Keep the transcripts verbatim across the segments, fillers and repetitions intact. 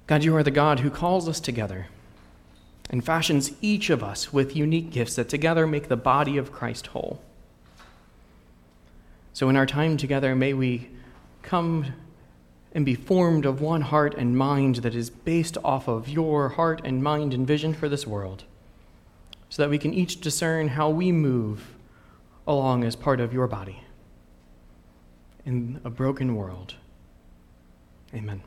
God, you are the God who calls us together and fashions each of us with unique gifts that together make the body of Christ whole. So in our time together, may we come and be formed of one heart and mind that is based off of your heart and mind and vision for this world, so that we can each discern how we move along as part of your body in a broken world. Amen.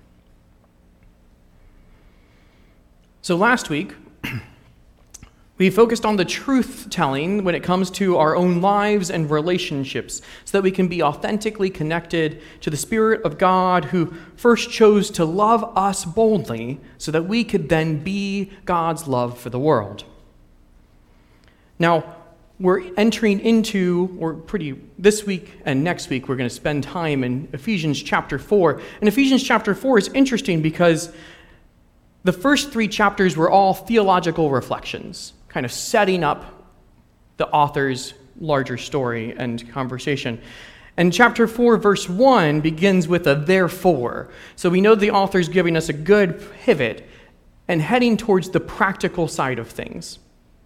So last week, we focused on the truth-telling when it comes to our own lives and relationships, so that we can be authentically connected to the Spirit of God who first chose to love us boldly so that we could then be God's love for the world. Now, we're entering into, or pretty, this week and next week, we're going to spend time in Ephesians chapter four. And Ephesians chapter four is interesting because the first three chapters were all theological reflections, kind of setting up the author's larger story and conversation. And chapter four, verse one, begins with a therefore. So we know the author's giving us a good pivot and heading towards the practical side of things.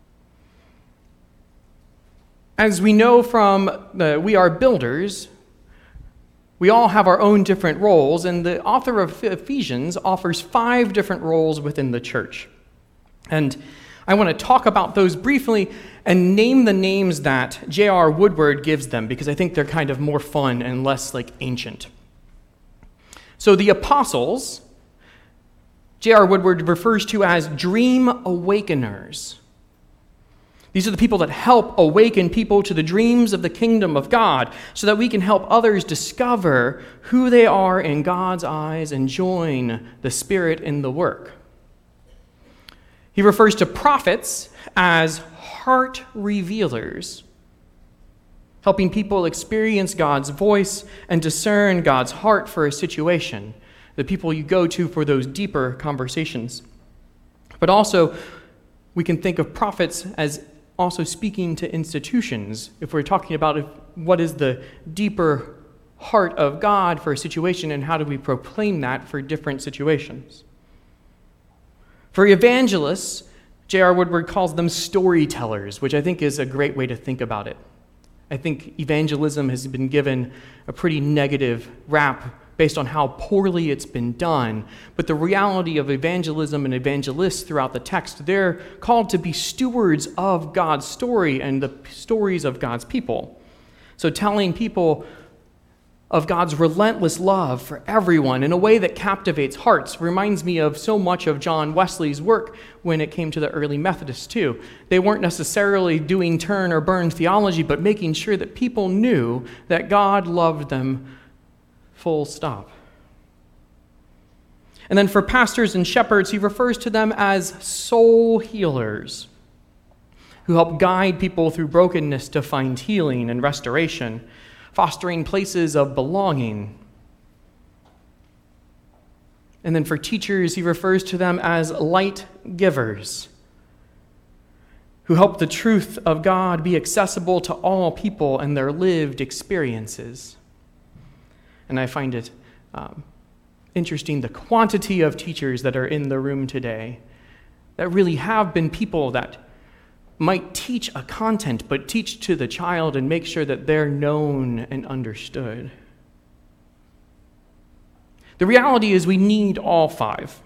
As we know from the We Are Builders, we all have our own different roles, and the author of Ephesians offers five different roles within the church. And I want to talk about those briefly and name the names that J R Woodward gives them, because I think they're kind of more fun and less like ancient. So the apostles, J R Woodward refers to as dream awakeners. These are the people that help awaken people to the dreams of the kingdom of God so that we can help others discover who they are in God's eyes and join the Spirit in the work. He refers to prophets as heart revealers, helping people experience God's voice and discern God's heart for a situation, the people you go to for those deeper conversations. But also, we can think of prophets as also speaking to institutions, if we're talking about if, what is the deeper heart of God for a situation and how do we proclaim that for different situations. For evangelists, J R Woodward calls them storytellers, which I think is a great way to think about it. I think evangelism has been given a pretty negative rap based on how poorly it's been done. But the reality of evangelism and evangelists throughout the text, they're called to be stewards of God's story and the stories of God's people. So telling people of God's relentless love for everyone in a way that captivates hearts reminds me of so much of John Wesley's work when it came to the early Methodists too. They weren't necessarily doing turn or burn theology, but making sure that people knew that God loved them full stop. And then for pastors and shepherds, he refers to them as soul healers who help guide people through brokenness to find healing and restoration, fostering places of belonging. And then for teachers, he refers to them as light givers who help the truth of God be accessible to all people and their lived experiences. And I find it um, interesting, the quantity of teachers that are in the room today that really have been people that might teach a content, but teach to the child and make sure that they're known and understood. The reality is we need all five.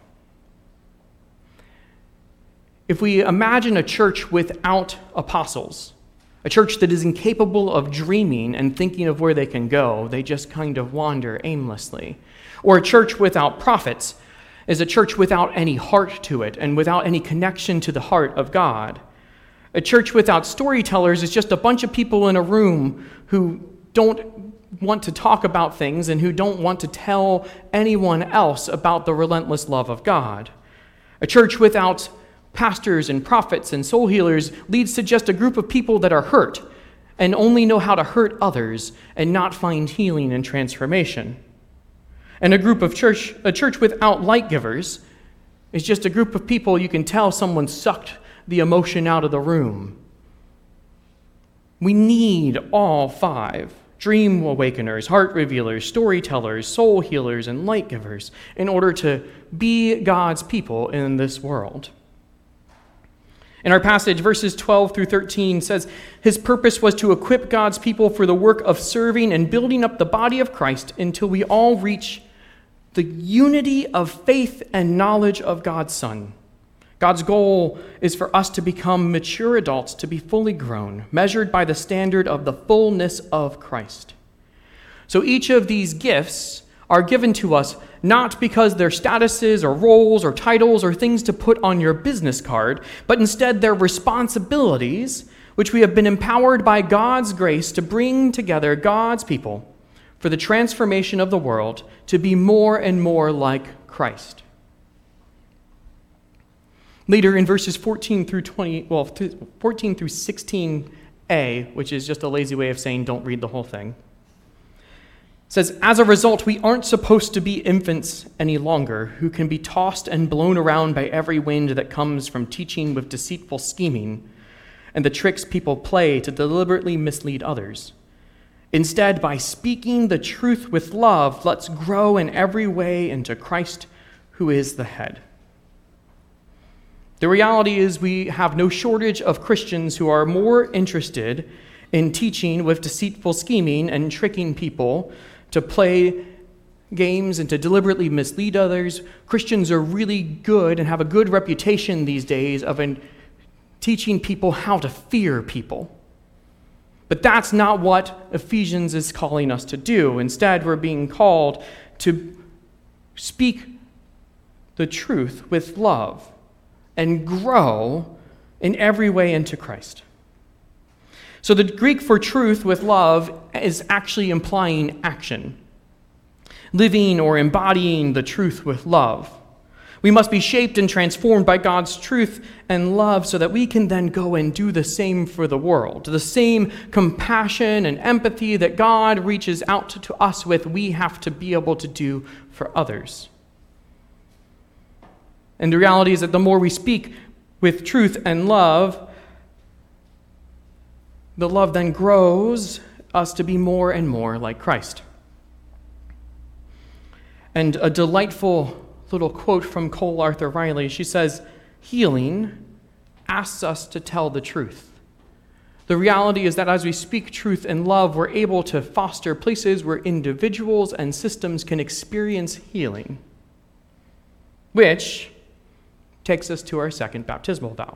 If we imagine a church without apostles, a church that is incapable of dreaming and thinking of where they can go, they just kind of wander aimlessly. Or a church without prophets is a church without any heart to it and without any connection to the heart of God. A church without storytellers is just a bunch of people in a room who don't want to talk about things and who don't want to tell anyone else about the relentless love of God. A church without pastors and prophets and soul healers leads to just a group of people that are hurt and only know how to hurt others and not find healing and transformation. And a group of church, a church without light givers is just a group of people you can tell someone sucked the emotion out of the room. We need all five dream awakeners, heart revealers, storytellers, soul healers, and light givers in order to be God's people in this world. In our passage, verses twelve through thirteen says, his purpose was to equip God's people for the work of serving and building up the body of Christ until we all reach the unity of faith and knowledge of God's Son. God's goal is for us to become mature adults, to be fully grown, measured by the standard of the fullness of Christ. So each of these gifts are given to us not because they're statuses or roles or titles or things to put on your business card, but instead they're responsibilities which we have been empowered by God's grace to bring together God's people for the transformation of the world to be more and more like Christ. Later in verses fourteen through twenty, well, fourteen through sixteen a, which is just a lazy way of saying don't read the whole thing, says, as a result, we aren't supposed to be infants any longer who can be tossed and blown around by every wind that comes from teaching with deceitful scheming and the tricks people play to deliberately mislead others. Instead, by speaking the truth with love, let's grow in every way into Christ, who is the head. The reality is we have no shortage of Christians who are more interested in teaching with deceitful scheming and tricking people to play games and to deliberately mislead others. Christians are really good and have a good reputation these days of in teaching people how to fear people. But that's not what Ephesians is calling us to do. Instead, we're being called to speak the truth with love and grow in every way into Christ. So the Greek for truth with love is actually implying action, living or embodying the truth with love. We must be shaped and transformed by God's truth and love so that we can then go and do the same for the world. The same compassion and empathy that God reaches out to, to us with, we have to be able to do for others. And the reality is that the more we speak with truth and love, the love then grows us to be more and more like Christ. And a delightful little quote from Cole Arthur Riley, she says, healing asks us to tell the truth. The reality is that as we speak truth and love, we're able to foster places where individuals and systems can experience healing, which takes us to our second baptismal vow,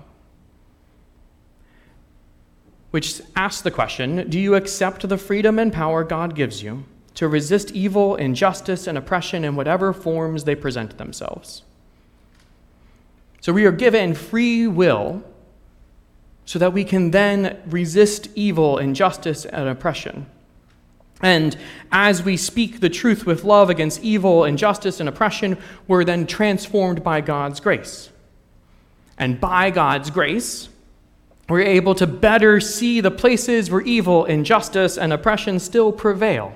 which asks the question, do you accept the freedom and power God gives you to resist evil, injustice, and oppression in whatever forms they present themselves? So we are given free will so that we can then resist evil, injustice, and oppression. And as we speak the truth with love against evil, injustice, and oppression, we're then transformed by God's grace. And by God's grace, we're able to better see the places where evil, injustice, and oppression still prevail.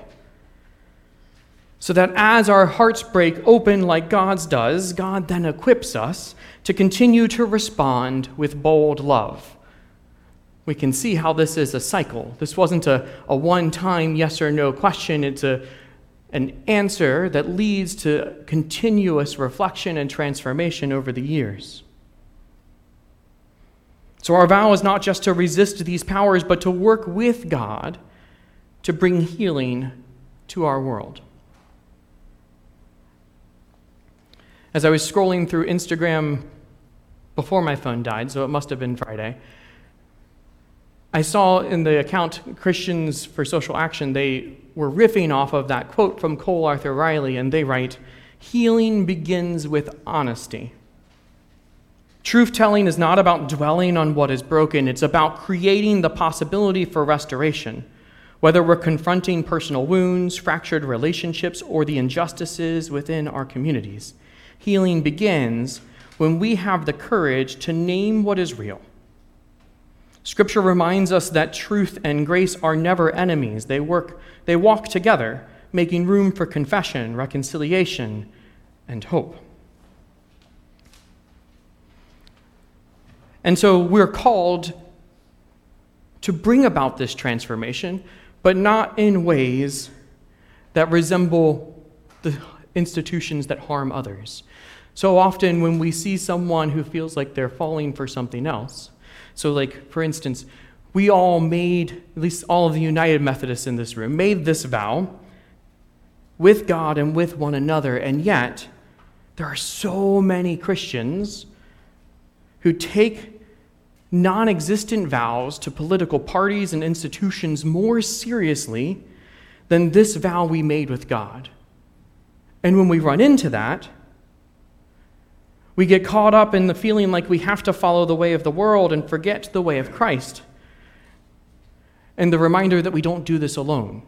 So that as our hearts break open like God's does, God then equips us to continue to respond with bold love. We can see how this is a cycle. This wasn't a, a one-time yes or no question. It's a, an answer that leads to continuous reflection and transformation over the years. So our vow is not just to resist these powers, but to work with God to bring healing to our world. As I was scrolling through Instagram before my phone died, so it must have been Friday, I saw in the account Christians for Social Action, they were riffing off of that quote from Cole Arthur Riley, and they write, healing begins with honesty. Truth-telling is not about dwelling on what is broken. It's about creating the possibility for restoration, whether we're confronting personal wounds, fractured relationships, or the injustices within our communities. Healing begins when we have the courage to name what is real. Scripture reminds us that truth and grace are never enemies. They work, they walk together, making room for confession, reconciliation, and hope. And so we're called to bring about this transformation but not in ways that resemble the institutions that harm others. So often when we see someone who feels like they're falling for something else, so like, for instance, we all made, at least all of the United Methodists in this room, made this vow with God and with one another, and yet there are so many Christians who take non-existent vows to political parties and institutions more seriously than this vow we made with God. And when we run into that, we get caught up in the feeling like we have to follow the way of the world and forget the way of Christ. And the reminder that we don't do this alone.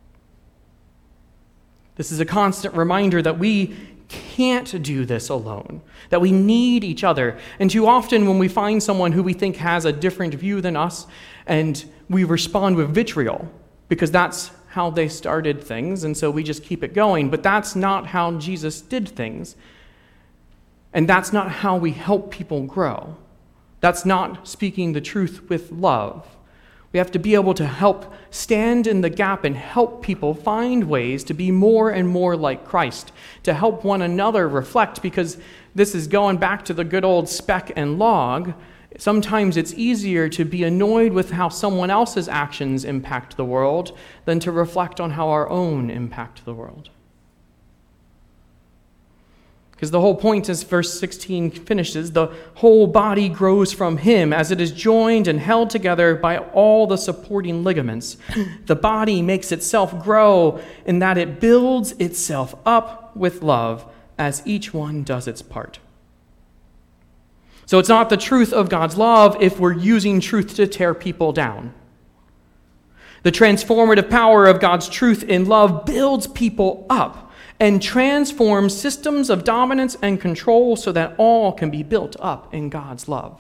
This is a constant reminder that we can't do this alone, that we need each other. And too often when we find someone who we think has a different view than us, and we respond with vitriol, because that's how they started things, and so we just keep it going. But that's not how Jesus did things. And that's not how we help people grow. That's not speaking the truth with love. We have to be able to help stand in the gap and help people find ways to be more and more like Christ, to help one another reflect, because this is going back to the good old speck and log. Sometimes it's easier to be annoyed with how someone else's actions impact the world than to reflect on how our own impact the world. Because the whole point, as verse sixteen finishes, the whole body grows from him as it is joined and held together by all the supporting ligaments. The body makes itself grow in that it builds itself up with love as each one does its part. So it's not the truth of God's love if we're using truth to tear people down. The transformative power of God's truth in love builds people up and transforms systems of dominance and control so that all can be built up in God's love.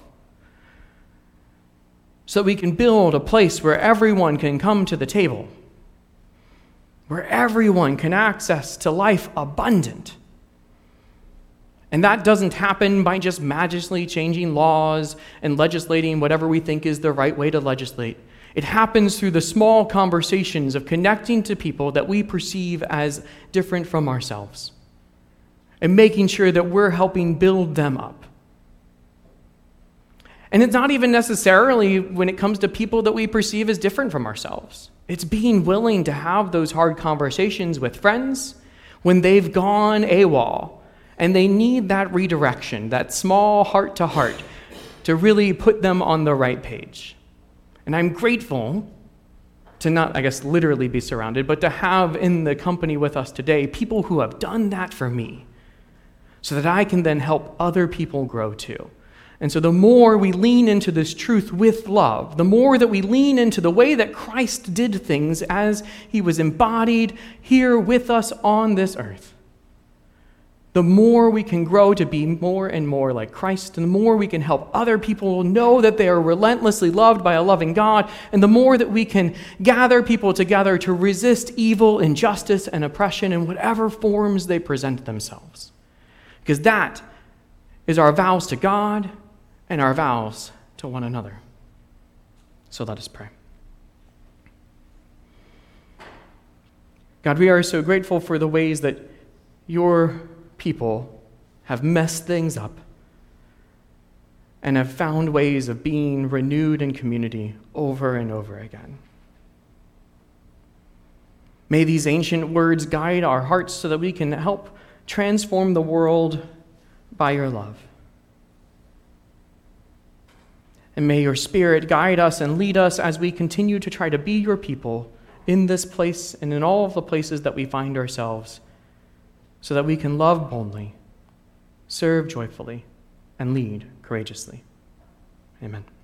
So we can build a place where everyone can come to the table, where everyone can access to life abundant. And that doesn't happen by just magically changing laws and legislating whatever we think is the right way to legislate. It happens through the small conversations of connecting to people that we perceive as different from ourselves and making sure that we're helping build them up. And it's not even necessarily when it comes to people that we perceive as different from ourselves. It's being willing to have those hard conversations with friends when they've gone AWOL and they need that redirection, that small heart-to-heart to really put them on the right page. And I'm grateful to not, I guess, literally be surrounded, but to have in the company with us today people who have done that for me so that I can then help other people grow too. And so the more we lean into this truth with love, the more that we lean into the way that Christ did things as he was embodied here with us on this earth, the more we can grow to be more and more like Christ, and the more we can help other people know that they are relentlessly loved by a loving God, and the more that we can gather people together to resist evil, injustice, and oppression in whatever forms they present themselves. Because that is our vows to God and our vows to one another. So let us pray. God, we are so grateful for the ways that your people have messed things up and have found ways of being renewed in community over and over again. May these ancient words guide our hearts so that we can help transform the world by your love. And may your Spirit guide us and lead us as we continue to try to be your people in this place and in all of the places that we find ourselves, so that we can love boldly, serve joyfully, and lead courageously. Amen.